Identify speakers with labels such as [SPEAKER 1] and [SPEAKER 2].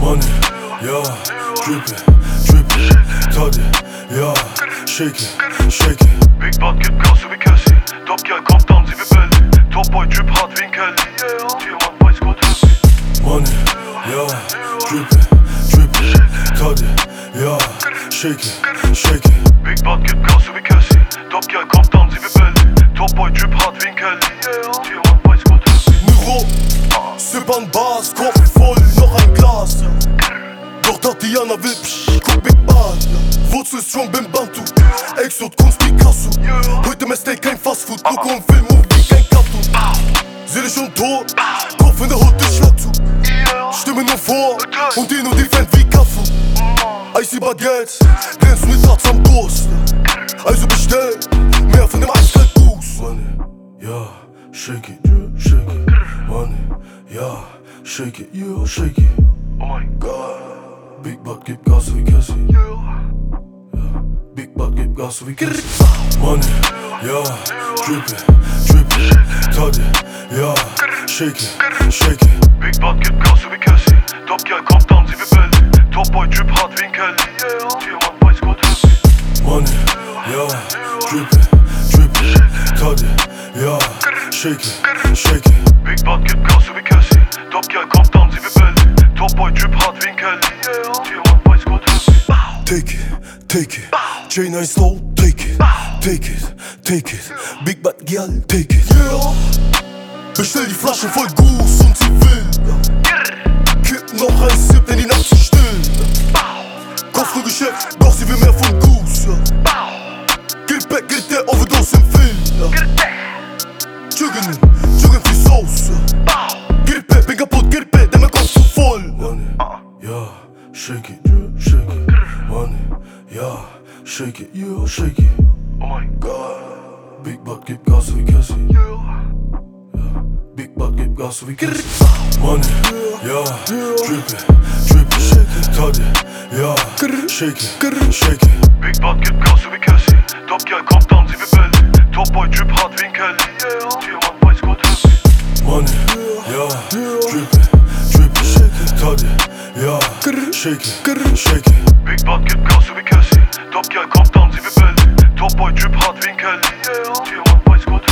[SPEAKER 1] Money, ja, drippin', Toddy, ja, shake it.
[SPEAKER 2] Big Bad gibt Gas so wie Cassie. Top Girl kommt an, sie wie Belly. Top Boy Drip hart wie ein Kelly. Diamant weiß Gott happy.
[SPEAKER 1] Money, ja, drippin', Toddy, ja, shake it.
[SPEAKER 2] Big Bad gibt Gas so wie Cassie. Top Girl kommt an, sie wie Belly. Top Boy Drip hart wie ein Kelly. Diamant weiß Gott happy.
[SPEAKER 1] Miro, Sippern Bars, Kopf voll, noch ein Glas. Doch Tatiana will guck Big Bad. Wurzel strong, bin Bantu. Exot, Kunst, Picasso. Heute mehr Steak, kein Fastfood. Look und Film, Movie, kein Cartoon. Seele schon tot, Kopf in der Hut, ich schlag zu. Stimme nur vor und die nur defend wie Kaffee. Icy Baguette, glänzt mit Harz am Durst. Also bestell, mehr von dem eiskalt Boost. Money, ja, shake it. Money, ja, shake it,
[SPEAKER 2] Oh mein
[SPEAKER 1] God. Big Bad gibt Gas wie Cassie. Big Bad gibt Gas wie Cassie. Money, ja, drippin', Toddy, ja, shake it.
[SPEAKER 2] Big Bad gibt Gas so wie Cassie. Top Girl kommt an, sie wie Belly. Top Boy Drip hart wie ein Kelly. Diamant weiß Gott happy.
[SPEAKER 1] Money, ja, drippin', Toddy, ja, shake it.
[SPEAKER 2] Big Bad gibt Gas so wie Cassie. Top Girl kommt an, sie wie Belly. Top Boy Drip hart wie ein Kelly. Diamant weiß Gott happy.
[SPEAKER 1] Take it, J9 slow, take it, Big Bad Girl, take it, yeah. Bestell die Flasche voll Goose und sie will Kipp noch ein Sip, denn die Nacht zu still. Kopfnullgeschäft, doch sie will mehr von Goose, ja. Get back, get der Overdose im Film, ja. Juggen für Sauce, ja. Get back, bin kaputt, get back, denn mein Kopf zu voll. Money, ja, shake it. Money, ja, shake it.
[SPEAKER 2] Oh mein
[SPEAKER 1] God. Big Bad gibt Gas wie Cassie. Big Bad gibt Gas wie Cassie. Money, ja, drippin', Toddy, ja, shake it.
[SPEAKER 2] Big Bad gibt Gas so wie Cassie. Top Girl kommt an, sie wie Belly. Top Boy Drip hart wie ein Kelly. Diamant weiß Gott happy.
[SPEAKER 1] Money, ja, drippin', Toddy, ja, shake it.
[SPEAKER 2] Big Bad gibt Gas so wie Cassie. Top Girl kommt an, sie wie Belly. Top Boy Drip hart wie ein Kelly. Diamant weiß Gott happy.